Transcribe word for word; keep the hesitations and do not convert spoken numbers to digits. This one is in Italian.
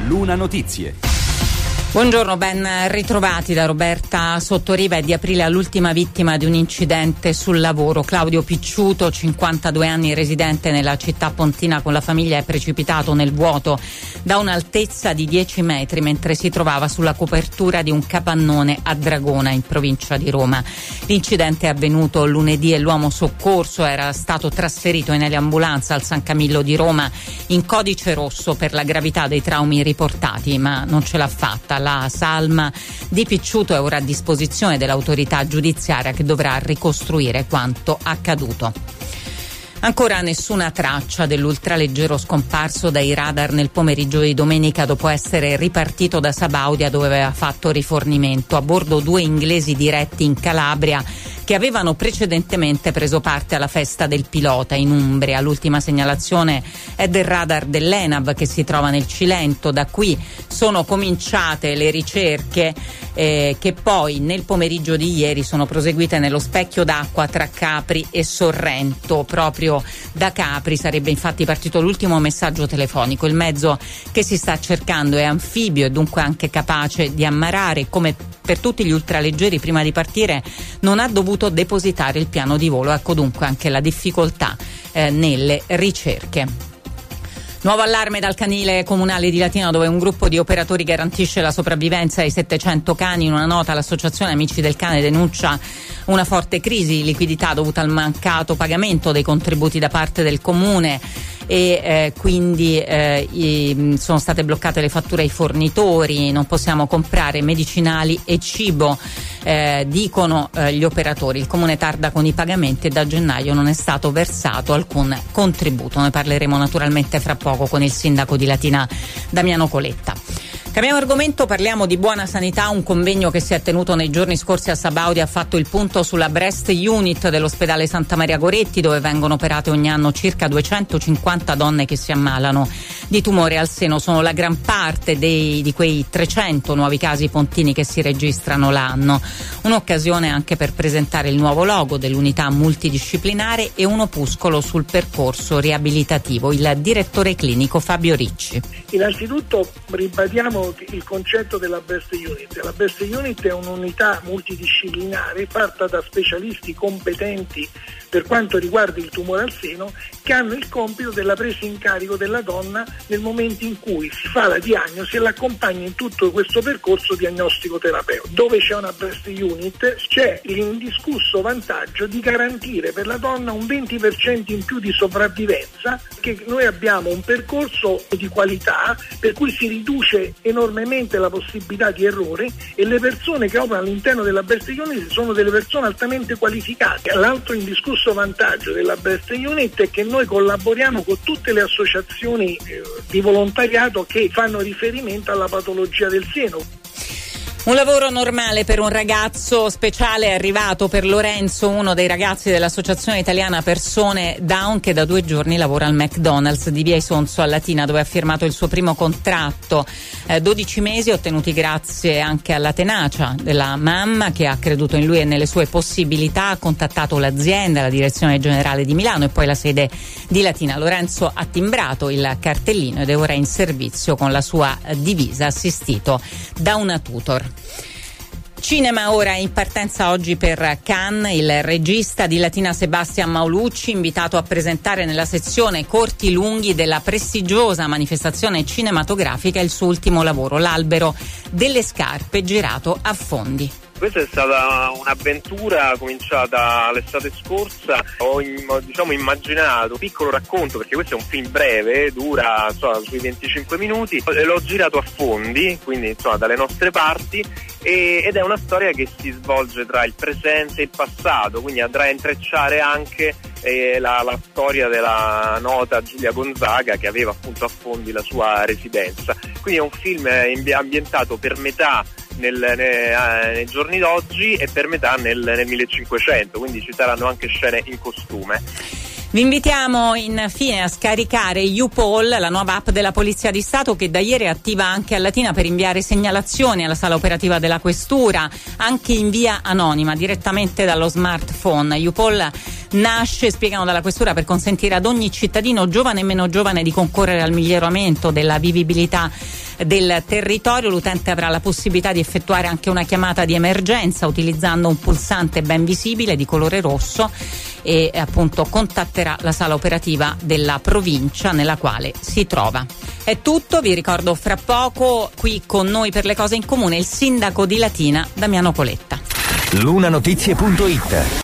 Luna Notizie. Buongiorno, ben ritrovati da Roberta Sottoriva. È di aprile l'ultima vittima di un incidente sul lavoro. Claudio Picciuto, cinquantadue anni, residente nella città pontina con la famiglia, è precipitato nel vuoto da un'altezza di dieci metri mentre si trovava sulla copertura di un capannone a Dragona, in provincia di Roma. L'incidente è avvenuto lunedì e l'uomo soccorso era stato trasferito in eliambulanza al San Camillo di Roma in codice rosso per la gravità dei traumi riportati, ma non ce l'ha fatta. La salma di Picciuto è ora a disposizione dell'autorità giudiziaria che dovrà ricostruire quanto accaduto. Ancora nessuna traccia dell'ultraleggero scomparso dai radar nel pomeriggio di domenica dopo essere ripartito da Sabaudia, dove aveva fatto rifornimento. A bordo due inglesi diretti in Calabria che avevano precedentemente preso parte alla festa del pilota in Umbria. L'ultima segnalazione è del radar dell'Enab che si trova nel Cilento. Da qui sono cominciate le ricerche eh, che poi nel pomeriggio di ieri sono proseguite nello specchio d'acqua tra Capri e Sorrento. Proprio da Capri sarebbe infatti partito l'ultimo messaggio telefonico. Il mezzo che si sta cercando è anfibio e dunque anche capace di ammarare. Come per tutti gli ultraleggeri, prima di partire non ha dovuto depositare il piano di volo. Ecco dunque anche la difficoltà eh, nelle ricerche. Nuovo allarme dal canile comunale di Latina, dove un gruppo di operatori garantisce la sopravvivenza ai settecento cani. In una nota l'associazione Amici del Cane denuncia una forte crisi di liquidità dovuta al mancato pagamento dei contributi da parte del comune e eh, quindi eh, i, sono state bloccate le fatture ai fornitori, non possiamo comprare medicinali e cibo, eh, dicono eh, gli operatori. Il comune tarda con i pagamenti e da gennaio non è stato versato alcun contributo. Ne parleremo naturalmente fra poco con il sindaco di Latina Damiano Coletta. Cambiamo argomento, parliamo di buona sanità. Un convegno che si è tenuto nei giorni scorsi a Sabaudia ha fatto il punto sulla breast unit dell'ospedale Santa Maria Goretti, dove vengono operate ogni anno circa duecentocinquanta donne che si ammalano di tumore al seno. Sono la gran parte dei, di quei trecento nuovi casi pontini che si registrano l'anno. Un'occasione anche per presentare il nuovo logo dell'unità multidisciplinare e un opuscolo sul percorso riabilitativo. Il direttore clinico Fabio Ricci. Innanzitutto ribadiamo il concetto della breast unit. La breast unit è un'unità multidisciplinare fatta da specialisti competenti per quanto riguarda il tumore al seno, che hanno il compito della presa in carico della donna nel momento in cui si fa la diagnosi e l'accompagna in tutto questo percorso diagnostico terapeutico. Dove c'è una breast unit c'è l'indiscusso vantaggio di garantire per la donna un venti per cento in più di sopravvivenza, che noi abbiamo un percorso di qualità per cui si riduce enormemente la possibilità di errore e le persone che operano all'interno della breast unit sono delle persone altamente qualificate. L'altro indiscusso vantaggio della breast unit è che noi collaboriamo con tutte le associazioni eh, di volontariato che fanno riferimento alla patologia del seno. Un lavoro normale per un ragazzo speciale è arrivato per Lorenzo, uno dei ragazzi dell'Associazione Italiana Persone Down, che da due giorni lavora al McDonald's di Via Isonzo a Latina, dove ha firmato il suo primo contratto. Eh, dodici mesi ottenuti grazie anche alla tenacia della mamma, che ha creduto in lui e nelle sue possibilità. Ha contattato l'azienda, la direzione generale di Milano e poi la sede di Latina. Lorenzo ha timbrato il cartellino ed è ora in servizio con la sua divisa, assistito da una tutor. Cinema ora in partenza oggi per Cannes. Il regista di Latina Sebastian Maulucci, invitato a presentare nella sezione corti lunghi della prestigiosa manifestazione cinematografica il suo ultimo lavoro, L'Albero delle Scarpe, girato a Fondi. Questa è stata un'avventura cominciata l'estate scorsa. Ho diciamo immaginato un piccolo racconto, perché questo è un film breve, dura insomma, sui venticinque minuti, e l'ho girato a Fondi, quindi insomma dalle nostre parti, e, ed è una storia che si svolge tra il presente e il passato, quindi andrà a intrecciare anche eh, la, la storia della nota Giulia Gonzaga, che aveva appunto a Fondi la sua residenza. Quindi è un film ambientato per metà Nel, nei, nei giorni d'oggi e per metà nel, nel millecinquecento, quindi ci saranno anche scene in costume. Vi invitiamo infine a scaricare YouPol, la nuova app della Polizia di Stato, che da ieri è attiva anche a Latina per inviare segnalazioni alla sala operativa della Questura, anche in via anonima, direttamente dallo smartphone. YouPol nasce, spiegano dalla Questura, per consentire ad ogni cittadino, giovane e meno giovane, di concorrere al miglioramento della vivibilità del territorio. L'utente avrà la possibilità di effettuare anche una chiamata di emergenza utilizzando un pulsante ben visibile di colore rosso e appunto contatterà la sala operativa della provincia nella quale si trova. È tutto, vi ricordo fra poco qui con noi per le cose in comune il sindaco di Latina Damiano Coletta. Lunanotizie punto it